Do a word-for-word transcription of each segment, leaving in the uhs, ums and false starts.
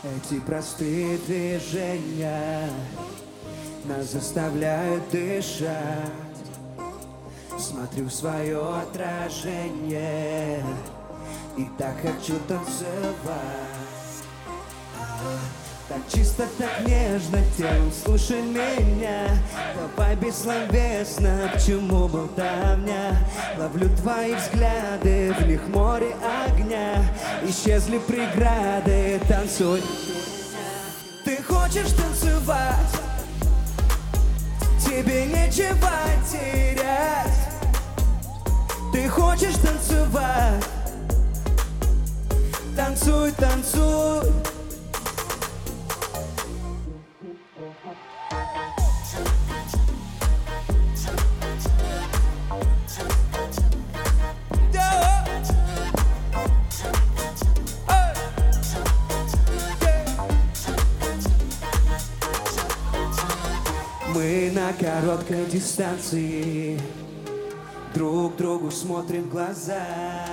Эти простые движения нас заставляют дышать. Смотрю в свое отражение и так хочу танцевать. Так чисто, так нежно телом, слушай меня. Давай бессловесно, к чему болтовня. Ловлю твои взгляды, в них море огня. Исчезли преграды, танцуй. Ты хочешь танцевать, тебе нечего терять. Ты хочешь танцевать, танцуй, танцуй. Мы на короткой дистанции друг другу смотрим в глаза.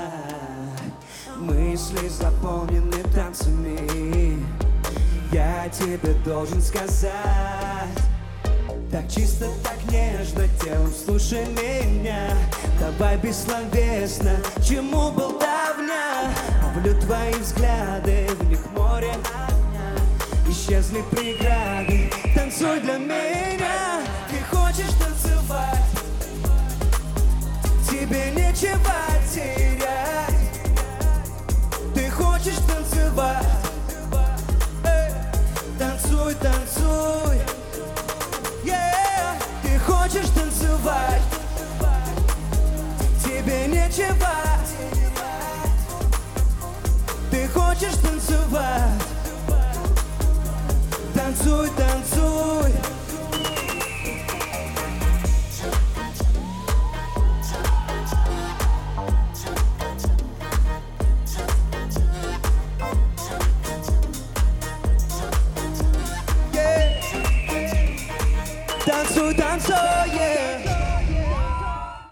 Мысли заполнены танцами, я тебе должен сказать. Так чисто, так нежно телом, слушай меня. Давай бессловесно, чему болтовня. Ловлю твои взгляды, в них море огня. Исчезли преграды, танцуй для меня. Ты хочешь танцевать, тебе нечего терять. Ты хочешь танцевать, эй, танцуй, танцуй. Yeah. Ты хочешь танцевать, тебе нечего терять. Ты хочешь танцевать, танцуй, танцуй. Yeah. Танцуй, танцуй, yeah.